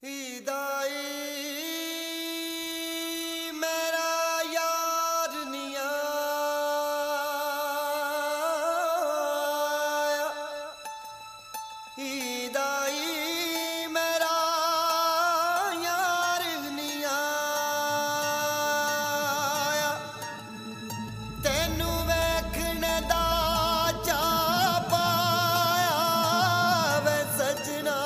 ईदाई मेरा यार निया ईदाई मेरा यार निया तेनू वेखने दा चा पाया वे सजना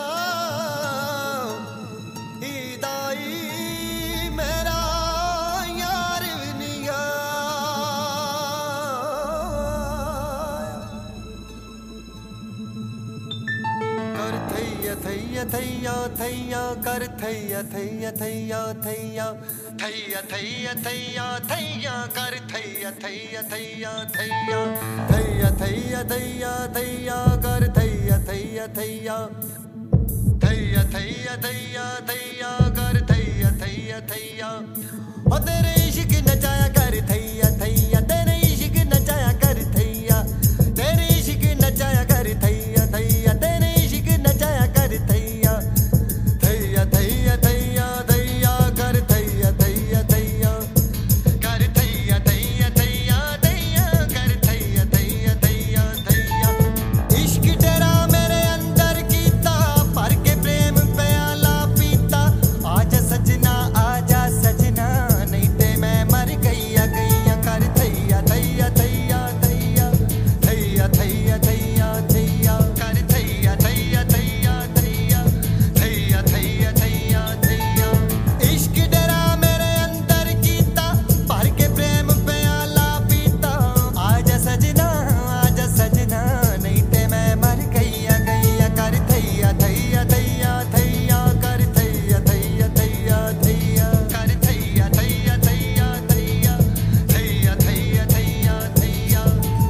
थैया थैया थैया कर थैया थैया थैया थैया थैया थैया थैया थैया कर थैया थैया थैया थैया थैया थैया थैया थैया कर थैया थैया थैया थैया थैया थैया थैया कर थैया थैया थैया ओ तेरे इश्क नचाया कर थैया थैया तेरे इश्क नचाया कर थैया तेरे इश्क नचाया कर थैया थैया तेरे इश्क नचाया कर थैया थैया थैया थैया थैया कर थैया थैया थैया कर थैया थैया थैया थैया कर थैया थैया थैया थैया इश्क तेरा मेरे अंदर कीता भर के प्रेम प्याला पीता आजा सजना नहीं ते मैं मर गईया गईया कर थैया थैया थैया थैया थैया थैया थैया थैया कर थैया थैया थैया थैया थैया थैया थैया थैया इश्क तेरा मेरे अंदर कीता भर के प्रेम प्याला पीता आजा सजना नहीं ते मैं मर गईया गईया कर थैया थैया थैया थैया कर थैया थैया थैया थैया कर थैया थैया थैया थैया थैया थैया थैया थैया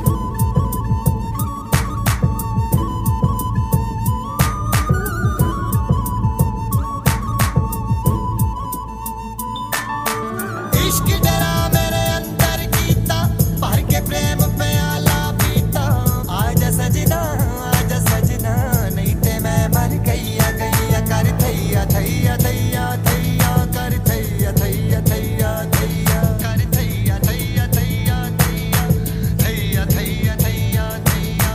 इश्क तेरा मेरे अंदर कीता भर के प्रेम प्याला पीता आजा सजना नहीं ते मैं मर गईया गईया कर थैया थैया थैया थैया कर थैया थैया थैया थैया कर थैया थैया थैया थैया थैया थैया थैया थैया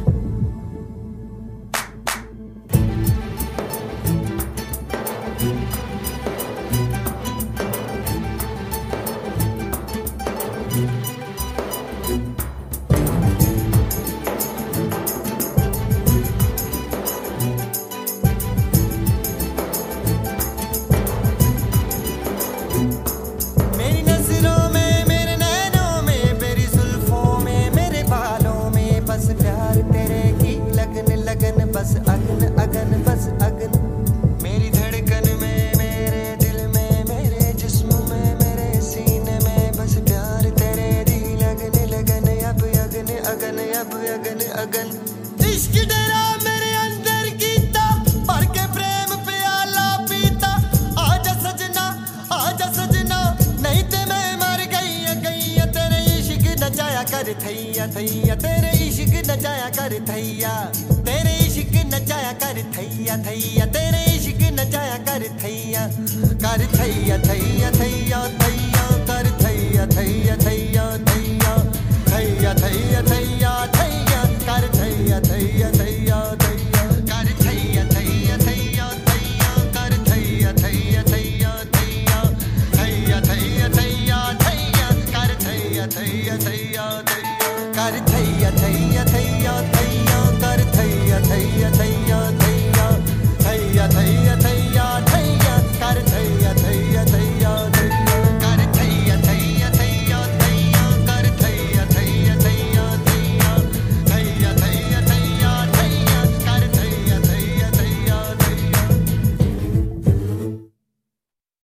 मेरी नजरों में मेरे नैनों में मेरी जुल्फों में मेरे बालों में बस प्यार तेरे की लगन लगन बस अगन अगन बस अगन मेरी धड़कन में मेरे दिल में मेरे जिस्म में मेरे सीने में बस प्यार तेरे दी लगन लगन अब अगन अगन अब अगन अगन इश्क तेरा मेरे अंदर कीता भर के प्रेम प्याला पीता आजा सजना नहीं ते मैं मर गईया गईया तेरे इश्क नचाया कर थैया थैया तेरे इश्क नचाया कर थैया तेरे इश्क नचाया कर थैया थैया तेरे इश्क नचाया कर थैया थैया थैया थैया कर थैया थैया थैया थैया थैया थैया थैया थैया कर थैया थैया थैया थैया कर थैया थैया थैया थैया कर थैया थैया थैया थैया थैया थैया थैया थैया कर थैया थैया थैया थैया